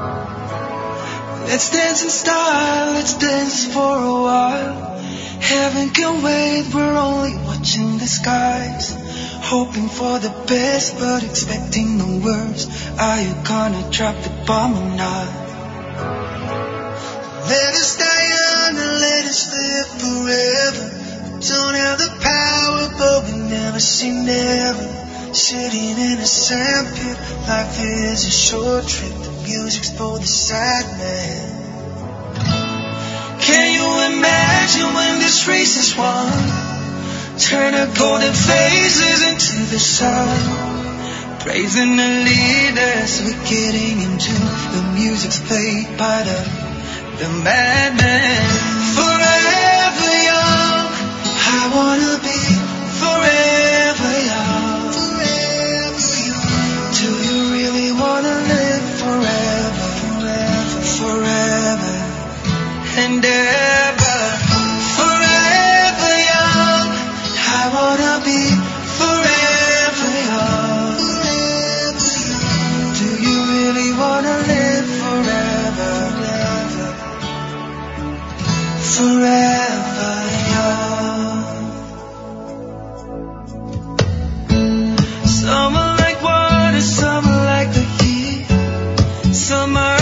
Let's dance in style, let's dance for a while. Heaven can wait, we're only watching the skies. Hoping for the best, but expecting the worst. Are you gonna drop the bomb or not? Let us die young and let us live forever. We don't have the power, but we never say never. Sitting in a sandpit, life is a short trip. The music's for the sad man. Can you imagine when this race is won? Turn our golden faces into the sun. Praising the leaders, we're getting into the music's played by the madman. Forever young, I wanna be forever young. Do you really wanna live forever, forever, forever and ever? Forever young, I wanna be forever young. Do you really wanna live forever, forever young? Some are like water, some are like the heat. Some are